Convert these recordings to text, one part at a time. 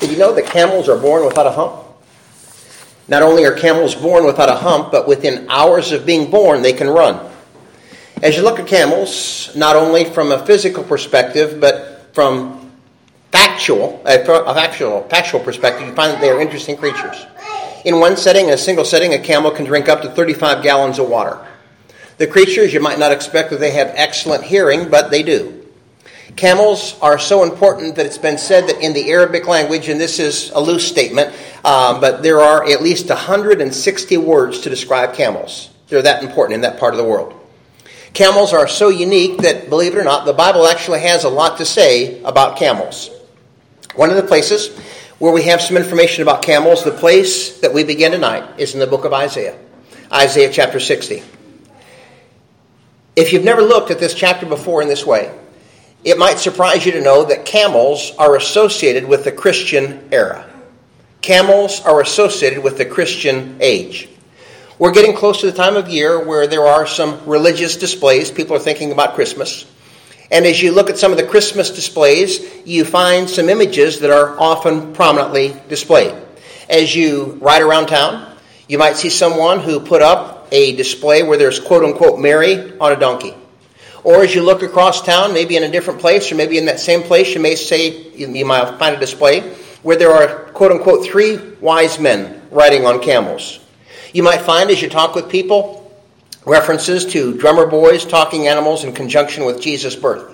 Did you know that camels are born without a hump? Not only are camels born without a hump, but within hours of being born, they can run. As you look at camels, not only from a physical perspective, but from factual perspective, you find that they are interesting creatures. In one setting, in a single setting, a camel can drink up to 35 gallons of water. The creatures, you might not expect that they have excellent hearing, but they do. Camels are so important that it's been said that in the Arabic language, and this is a loose statement, but there are at least 160 words to describe camels. They're that important in that part of the world. Camels are so unique that, believe it or not, the Bible actually has a lot to say about camels. One of the places where we have some information about camels, the place that we begin tonight, is in the book of Isaiah. Isaiah chapter 60. If you've never looked at this chapter before in this way, it might surprise you to know that camels are associated with the Christian era. Camels are associated with the Christian age. We're getting close to the time of year where there are some religious displays. People are thinking about Christmas. And as you look at some of the Christmas displays, you find some images that are often prominently displayed. As you ride around town, you might see someone who put up a display where there's quote-unquote Mary on a donkey. Or as you look across town, maybe in a different place, or maybe in that same place, you might find a display where there are quote-unquote 3 wise men riding on camels. You might find, as you talk with people, references to drummer boys talking animals in conjunction with Jesus' birth.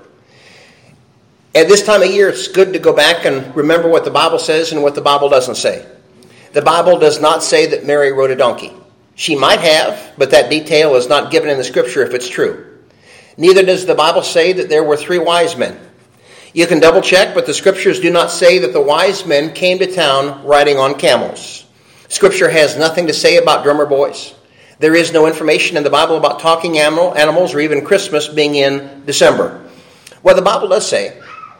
At this time of year, it's good to go back and remember what the Bible says and what the Bible doesn't say. The Bible does not say that Mary rode a donkey. She might have, but that detail is not given in the Scripture if it's true. Neither does the Bible say that there were 3 wise men. You can double check, but the Scriptures do not say that the wise men came to town riding on camels. Scripture has nothing to say about drummer boys. There is no information in the Bible about talking animals or even Christmas being in December. What the Bible does say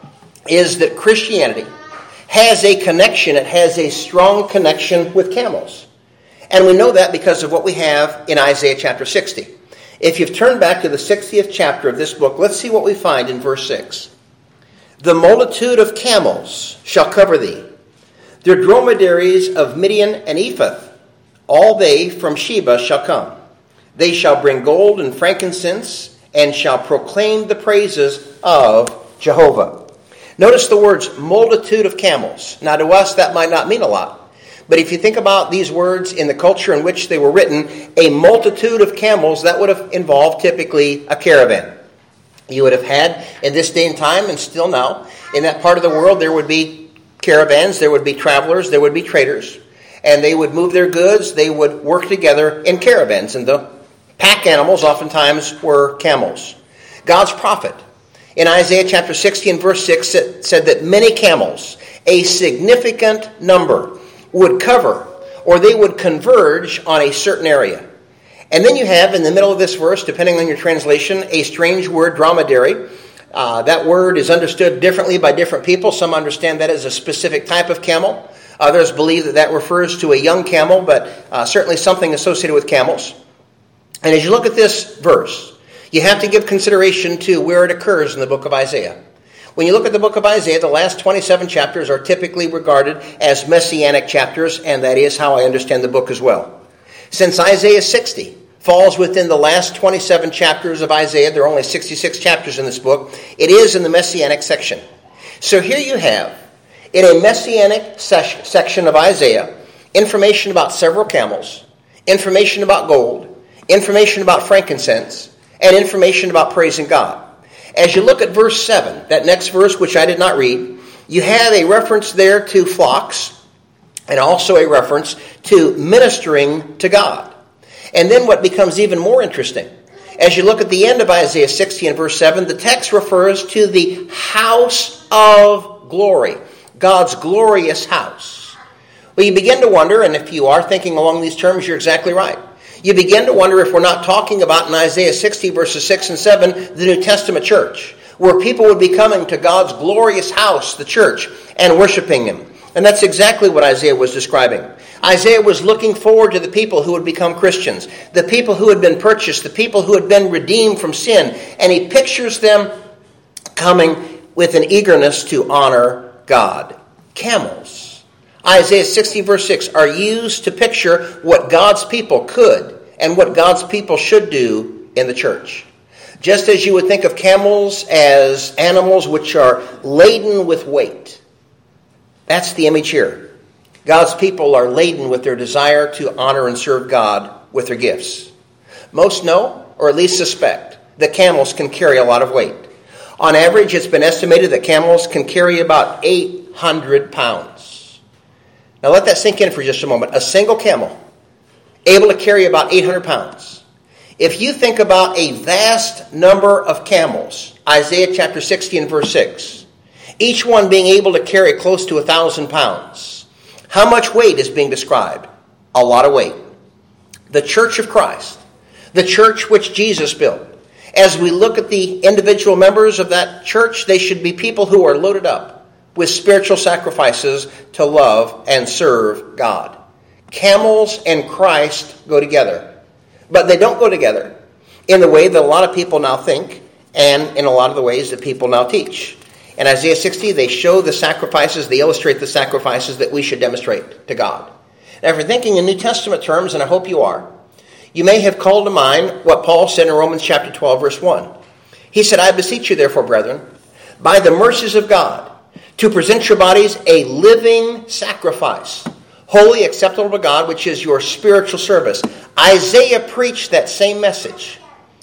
is that Christianity has a connection, it has a strong connection with camels. And we know that because of what we have in Isaiah chapter 60. If you've turned back to the 60th chapter of this book, let's see what we find in verse 6. The multitude of camels shall cover thee, their dromedaries of Midian and Ephah, all they from Sheba shall come. They shall bring gold and frankincense, and shall proclaim the praises of Jehovah. Notice the words, multitude of camels. Now to us, that might not mean a lot. But if you think about these words in the culture in which they were written, a multitude of camels, that would have involved typically a caravan. You would have had, in this day and time, and still now, in that part of the world, there would be caravans, there would be travelers, there would be traders, and they would move their goods, they would work together in caravans, and the pack animals oftentimes were camels. God's prophet, in Isaiah chapter 60 and verse 6, said that many camels, a significant number, would cover, or they would converge on a certain area. And then you have, in the middle of this verse, depending on your translation, a strange word, dromedary. That word is understood differently by different people. Some understand that as a specific type of camel. Others believe that that refers to a young camel, but certainly something associated with camels. And as you look at this verse, you have to give consideration to where it occurs in the book of Isaiah. When you look at the book of Isaiah, the last 27 chapters are typically regarded as messianic chapters, and that is how I understand the book as well. Since Isaiah 60 falls within the last 27 chapters of Isaiah, there are only 66 chapters in this book, it is in the messianic section. So here you have, in a messianic section of Isaiah, information about several camels, information about gold, information about frankincense, and information about praising God. As you look at verse 7, that next verse which I did not read, you have a reference there to flocks and also a reference to ministering to God. And then what becomes even more interesting, as you look at the end of Isaiah 60 and verse 7, the text refers to the house of glory, God's glorious house. Well, you begin to wonder, and if you are thinking along these terms, you're exactly right. You begin to wonder if we're not talking about in Isaiah 60 verses 6 and 7, the New Testament church, where people would be coming to God's glorious house, the church, and worshiping Him. And that's exactly what Isaiah was describing. Isaiah was looking forward to the people who would become Christians, the people who had been purchased, the people who had been redeemed from sin, and he pictures them coming with an eagerness to honor God. Camels. Isaiah 60 verse 6 are used to picture what God's people could and what God's people should do in the church. Just as you would think of camels as animals which are laden with weight. That's the image here. God's people are laden with their desire to honor and serve God with their gifts. Most know, or at least suspect, that camels can carry a lot of weight. On average, it's been estimated that camels can carry about 800 pounds. Now let that sink in for just a moment. A single camel, able to carry about 800 pounds. If you think about a vast number of camels, Isaiah chapter 60 and verse 6, each one being able to carry close to 1,000 pounds, how much weight is being described? A lot of weight. The church of Christ, the church which Jesus built, as we look at the individual members of that church, they should be people who are loaded up with spiritual sacrifices to love and serve God. Camels and Christ go together. But they don't go together in the way that a lot of people now think and in a lot of the ways that people now teach. In Isaiah 60, they show the sacrifices, they illustrate the sacrifices that we should demonstrate to God. Now, if you're thinking in New Testament terms, and I hope you are, you may have called to mind what Paul said in Romans chapter 12, verse 1. He said, I beseech you, therefore, brethren, by the mercies of God, to present your bodies a living sacrifice, holy, acceptable to God, which is your spiritual service. Isaiah preached that same message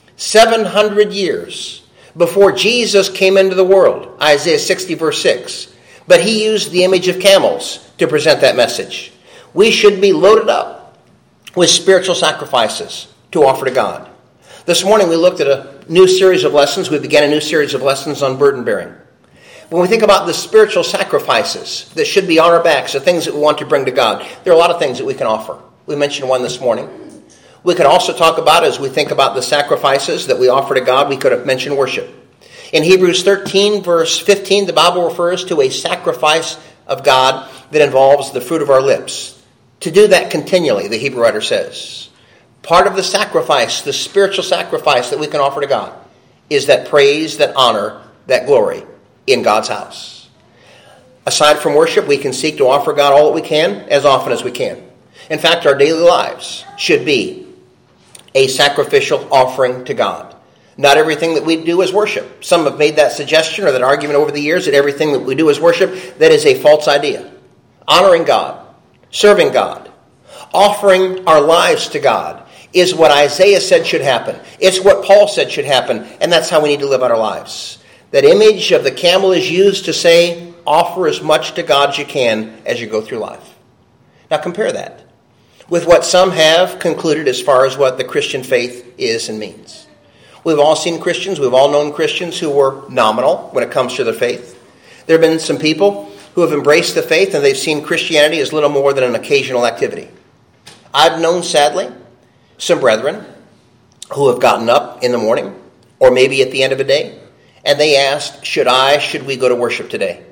700 years before Jesus came into the world. Isaiah 60, verse 6. But he used the image of camels to present that message. We should be loaded up with spiritual sacrifices to offer to God. This morning we looked at a new series of lessons. We began a new series of lessons on burden bearing. When we think about the spiritual sacrifices that should be on our backs, the things that we want to bring to God, there are a lot of things that we can offer. We mentioned one this morning. We could also talk about, as we think about the sacrifices that we offer to God, we could have mentioned worship. In Hebrews 13, verse 15, the Bible refers to a sacrifice of God that involves the fruit of our lips. To do that continually, the Hebrew writer says. Part of the sacrifice, the spiritual sacrifice that we can offer to God, is that praise, that honor, that glory in God's house. Aside from worship, we can seek to offer God all that we can, as often as we can. In fact, our daily lives should be a sacrificial offering to God. Not everything that we do is worship. Some have made that suggestion or that argument over the years that everything that we do is worship. That is a false idea. Honoring God, serving God, offering our lives to God is what Isaiah said should happen. It's what Paul said should happen, and that's how we need to live out our lives. That image of the camel is used to say, offer as much to God as you can as you go through life. Now compare that with what some have concluded as far as what the Christian faith is and means. We've all seen Christians, we've all known Christians who were nominal when it comes to their faith. There have been some people who have embraced the faith and they've seen Christianity as little more than an occasional activity. I've known, sadly, some brethren who have gotten up in the morning or maybe at the end of a day and they asked, should we go to worship today?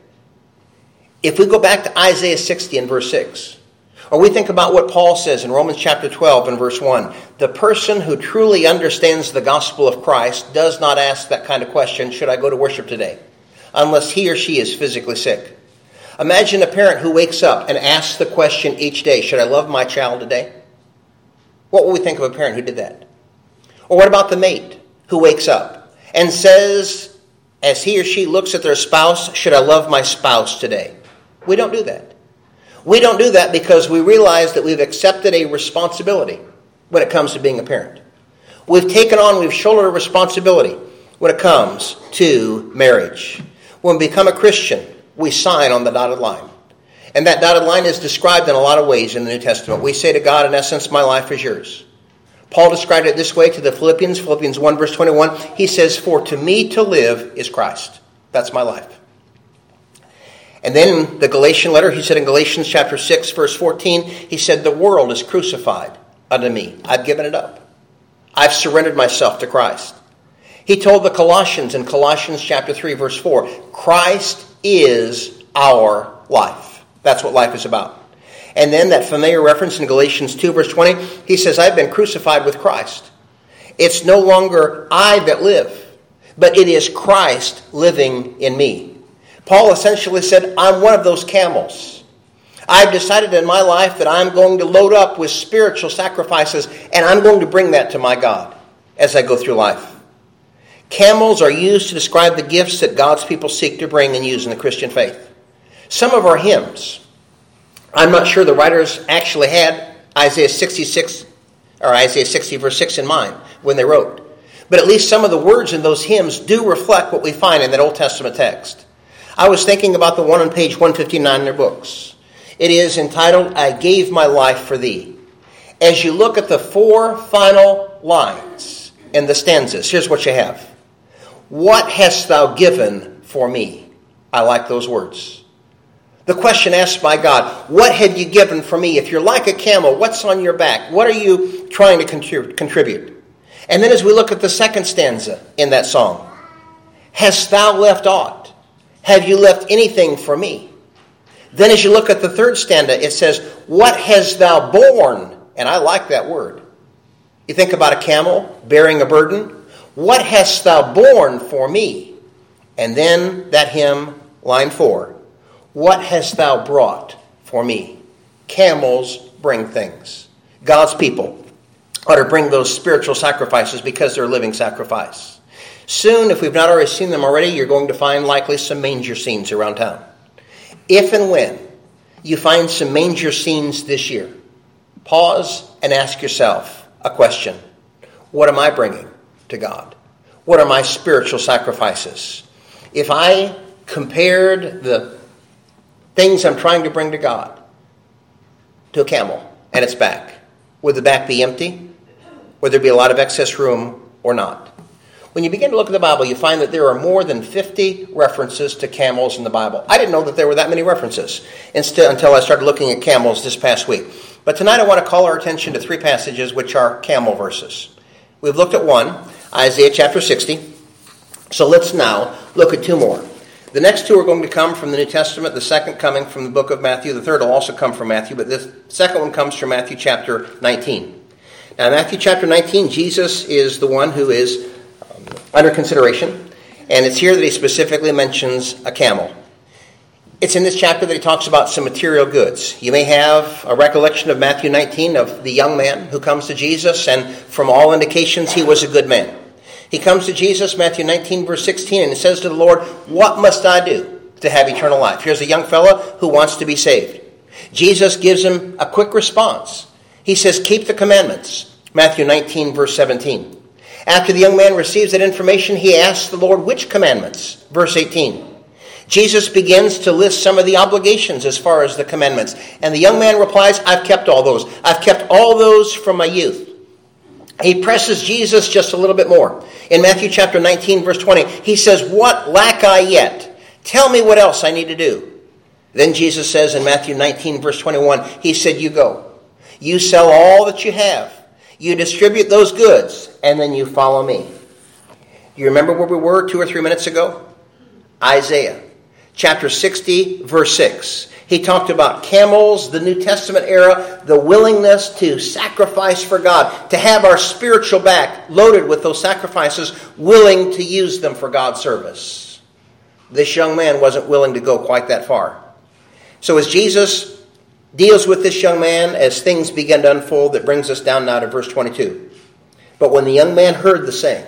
If we go back to Isaiah 60 and verse 6, or we think about what Paul says in Romans chapter 12 and verse 1, the person who truly understands the gospel of Christ does not ask that kind of question, should I go to worship today? Unless he or she is physically sick. Imagine a parent who wakes up and asks the question each day, should I love my child today? What would we think of a parent who did that? Or what about the mate who wakes up and says, as he or she looks at their spouse, should I love my spouse today? We don't do that. We don't do that because we realize that we've accepted a responsibility when it comes to being a parent. We've shouldered a responsibility when it comes to marriage. When we become a Christian, we sign on the dotted line. And that dotted line is described in a lot of ways in the New Testament. We say to God, in essence, my life is yours. Paul described it this way to the Philippians 1 verse 21. He says, for to me to live is Christ. That's my life. And then in the Galatian letter, he said in Galatians chapter 6 verse 14, he said, the world is crucified unto me. I've given it up. I've surrendered myself to Christ. He told the Colossians in Colossians chapter 3 verse 4, Christ is our life. That's what life is about. And then that familiar reference in Galatians 2 verse 20, he says, I've been crucified with Christ. It's no longer I that live, but it is Christ living in me. Paul essentially said, I'm one of those camels. I've decided in my life that I'm going to load up with spiritual sacrifices, and I'm going to bring that to my God as I go through life. Camels are used to describe the gifts that God's people seek to bring and use in the Christian faith. Some of our hymns, I'm not sure the writers actually had Isaiah 66 or Isaiah 60 verse 6 in mind when they wrote. But at least some of the words in those hymns do reflect what we find in that Old Testament text. I was thinking about the one on page 159 in their books. It is entitled, I Gave My Life for Thee. As you look at the 4 final lines in the stanzas, here's what you have. What hast thou given for me? I like those words. The question asked by God, what have you given for me? If you're like a camel, what's on your back? What are you trying to contribute? And then as we look at the second stanza in that song, hast thou left aught? Have you left anything for me? Then as you look at the third stanza, it says, what hast thou borne? And I like that word. You think about a camel bearing a burden. What hast thou borne for me? And then that hymn, line 4. What hast thou brought for me? Camels bring things. God's people ought to bring those spiritual sacrifices because they're a living sacrifice. Soon, if we've not already seen them already, you're going to find likely some manger scenes around town. If and when you find some manger scenes this year, pause and ask yourself a question. What am I bringing to God? What are my spiritual sacrifices? If I compared the things I'm trying to bring to God to a camel and its back, would the back be empty? Would there be a lot of excess room or not? When you begin to look at the Bible, you find that there are more than 50 references to camels in the Bible. I didn't know that there were that many references until I started looking at camels this past week. But tonight I want to call our attention to 3 passages which are camel verses. We've looked at one, Isaiah chapter 60. So let's now look at 2 more. The next 2 are going to come from the New Testament, the second coming from the book of Matthew. The third will also come from Matthew, but this second one comes from Matthew chapter 19. Now, in Matthew chapter 19, Jesus is the one who is under consideration, and it's here that he specifically mentions a camel. It's in this chapter that he talks about some material goods. You may have a recollection of Matthew 19 of the young man who comes to Jesus, and from all indications, he was a good man. He comes to Jesus, Matthew 19, verse 16, and he says to the Lord, what must I do to have eternal life? Here's a young fellow who wants to be saved. Jesus gives him a quick response. He says, keep the commandments. Matthew 19, verse 17. After the young man receives that information, he asks the Lord, which commandments? Verse 18. Jesus begins to list some of the obligations as far as the commandments. And the young man replies, I've kept all those. I've kept all those from my youth. He presses Jesus just a little bit more. In Matthew chapter 19, verse 20, he says, what lack I yet? Tell me what else I need to do. Then Jesus says in Matthew 19, verse 21, he said, you go. You sell all that you have. You distribute those goods, and then you follow me. Do you remember where we were 2 or 3 minutes ago? Isaiah chapter 60, verse 6. He talked about camels, the New Testament era, the willingness to sacrifice for God, to have our spiritual back loaded with those sacrifices, willing to use them for God's service. This young man wasn't willing to go quite that far. So as Jesus deals with this young man, as things begin to unfold, that brings us down now to verse 22. But when the young man heard the saying,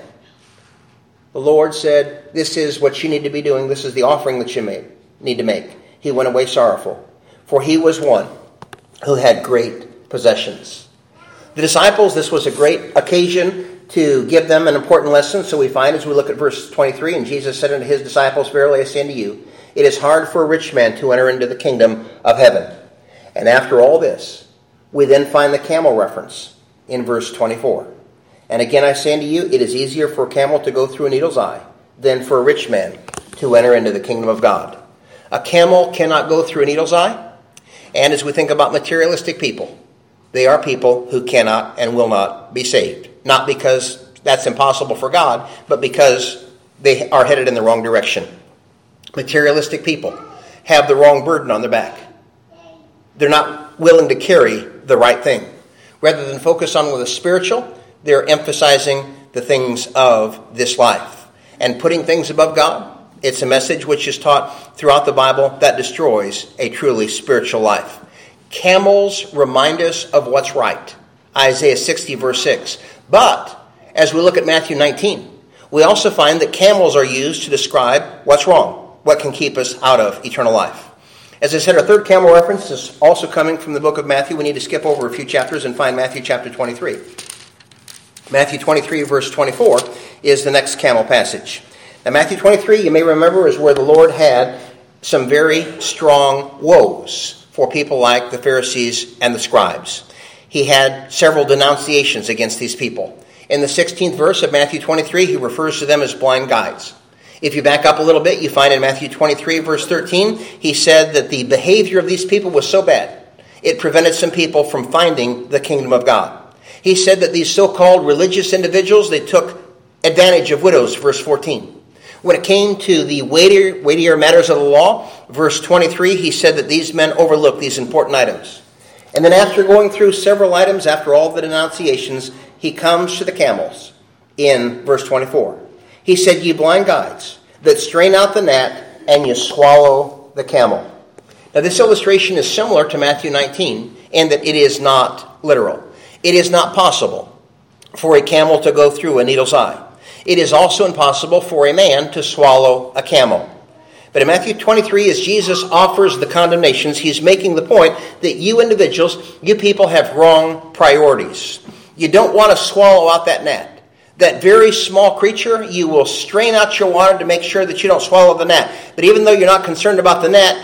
the Lord said, this is what you need to be doing. This is the offering that you need to make. He went away sorrowful, for he was one who had great possessions. The disciples, this was a great occasion to give them an important lesson. So we find as we look at verse 23, and Jesus said unto his disciples, verily I say unto you, it is hard for a rich man to enter into the kingdom of heaven. And after all this, we then find the camel reference in verse 24. And again I say unto you, it is easier for a camel to go through a needle's eye than for a rich man to enter into the kingdom of God. A camel cannot go through a needle's eye. And as we think about materialistic people, they are people who cannot and will not be saved. Not because that's impossible for God, but because they are headed in the wrong direction. Materialistic people have the wrong burden on their back. They're not willing to carry the right thing. Rather than focus on the spiritual, they're emphasizing the things of this life. And putting things above God, it's a message which is taught throughout the Bible that destroys a truly spiritual life. Camels remind us of what's right. Isaiah 60, verse 6. But as we look at Matthew 19, we also find that camels are used to describe what's wrong, what can keep us out of eternal life. As I said, our third camel reference is also coming from the book of Matthew. We need to skip over a few chapters and find Matthew chapter 23. Matthew 23, verse 24 is the next camel passage. Now, Matthew 23, you may remember, is where the Lord had some very strong woes for people like the Pharisees and the scribes. He had several denunciations against these people. In the 16th verse of Matthew 23, he refers to them as blind guides. If you back up a little bit, you find in Matthew 23, verse 13, he said that the behavior of these people was so bad, it prevented some people from finding the kingdom of God. He said that these so-called religious individuals, they took advantage of widows, verse 14. When it came to the weightier matters of the law, verse 23, he said that these men overlooked these important items. And then after going through several items, after all the denunciations, he comes to the camels in verse 24. He said, "Ye blind guides, that strain out the gnat, and you swallow the camel." Now this illustration is similar to Matthew 19, in that it is not literal. It is not possible for a camel to go through a needle's eye. It is also impossible for a man to swallow a camel. But in Matthew 23, as Jesus offers the condemnations, he's making the point that you individuals, you people have wrong priorities. You don't want to swallow out that gnat. That very small creature, you will strain out your water to make sure that you don't swallow the gnat. But even though you're not concerned about the gnat,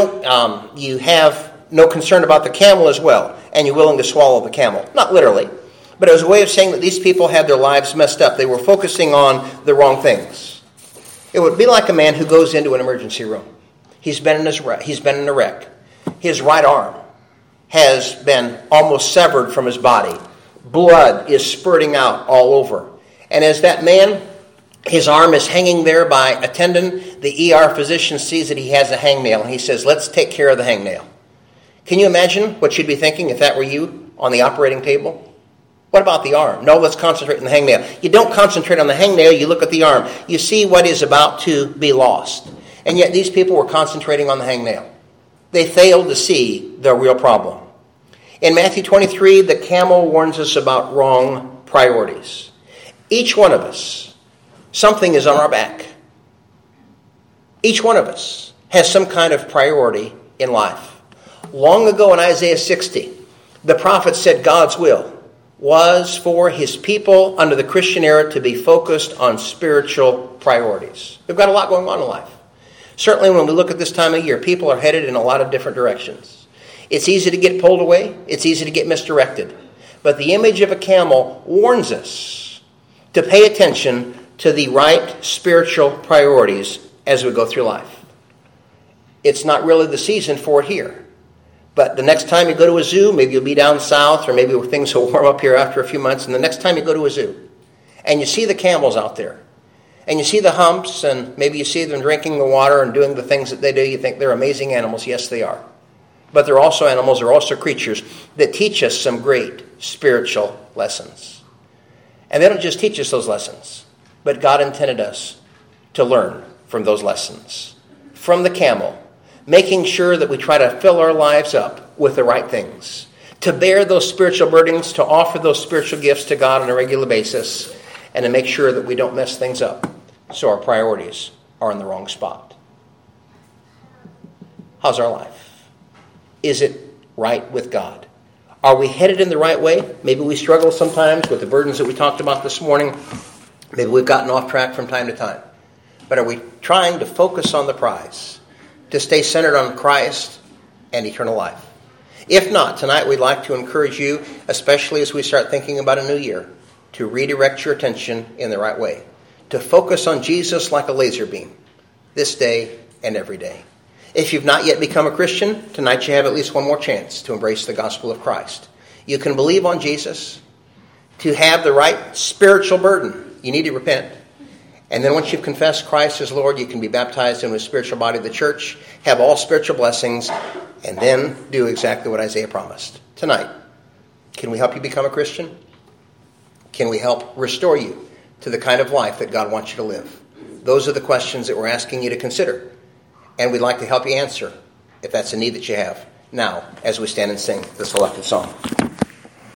you have no concern about the camel as well, and you're willing to swallow the camel. Not literally. But it was a way of saying that these people had their lives messed up. They were focusing on the wrong things. It would be like a man who goes into an emergency room. He's been in a wreck. His right arm has been almost severed from his body. Blood is spurting out all over. And as that man, his arm is hanging there by a tendon, the ER physician sees that he has a hangnail, and he says, "Let's take care of the hangnail." Can you imagine what you'd be thinking if that were you on the operating table? What about the arm? No, let's concentrate on the hangnail. You don't concentrate on the hangnail, you look at the arm. You see what is about to be lost. And yet these people were concentrating on the hangnail. They failed to see the real problem. In Matthew 23, the camel warns us about wrong priorities. Each one of us, something is on our back. Each one of us has some kind of priority in life. Long ago in Isaiah 60, the prophet said God's will was for his people under the Christian era to be focused on spiritual priorities. We've got a lot going on in life. Certainly when we look at this time of year, people are headed in a lot of different directions. It's easy to get pulled away. It's easy to get misdirected. But the image of a camel warns us to pay attention to the right spiritual priorities as we go through life. It's not really the season for it here. But the next time you go to a zoo, maybe you'll be down south, or maybe things will warm up here after a few months, and the next time you go to a zoo, and you see the camels out there, and you see the humps, and maybe you see them drinking the water and doing the things that they do, you think they're amazing animals. Yes, they are. But they're also animals, they're also creatures that teach us some great spiritual lessons. And they don't just teach us those lessons, but God intended us to learn from those lessons. From the camel, making sure that we try to fill our lives up with the right things, to bear those spiritual burdens, to offer those spiritual gifts to God on a regular basis, and to make sure that we don't mess things up so our priorities are in the wrong spot. How's our life? Is it right with God? Are we headed in the right way? Maybe we struggle sometimes with the burdens that we talked about this morning. Maybe we've gotten off track from time to time. But are we trying to focus on the prize? To stay centered on Christ and eternal life? If not, tonight we'd like to encourage you, especially as we start thinking about a new year, to redirect your attention in the right way. To focus on Jesus like a laser beam, this day and every day. If you've not yet become a Christian, tonight you have at least one more chance to embrace the gospel of Christ. You can believe on Jesus. To have the right spiritual burden, you need to repent. And then once you've confessed Christ as Lord, you can be baptized into the spiritual body of the church, have all spiritual blessings, and then do exactly what Isaiah promised. Tonight, can we help you become a Christian? Can we help restore you to the kind of life that God wants you to live? Those are the questions that we're asking you to consider. And we'd like to help you answer if that's a need that you have. now as we stand and sing the selected song.